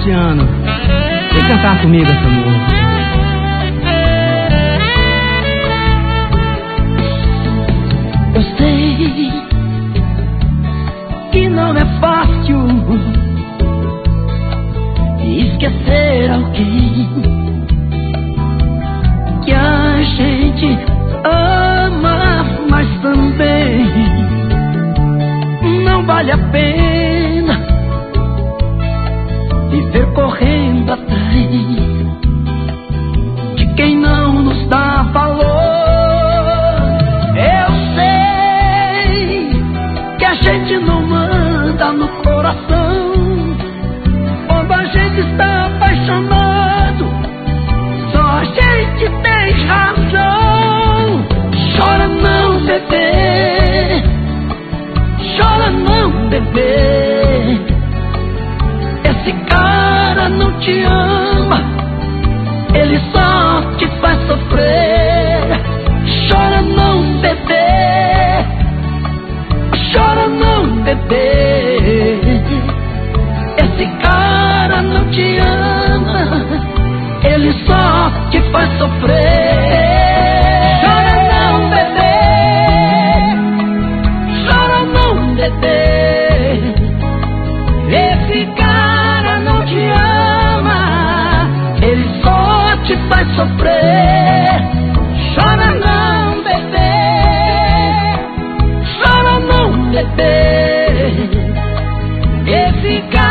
Sebastiano, vem cantar comigo essa música. Eu sei que não é fácil esquecer alguém que a gente ama, mas também não vale a pena viver correndo atrás de quem não nos dá valor. Eu sei que a gente não manda no coração quando a gente está apaixonado, só a gente tem razão. Chora não, bebê, chora não, bebê, esse cara não te ama, ele só te faz sofrer. Chora não, bebê, chora não, bebê, esse cara não te ama, ele só te faz sofrer. Chora não, bebê, chora não, bebê, esse cara não te ama, ele só te faz sofrer. Chora não, bebê, chora não, bebê, esse cara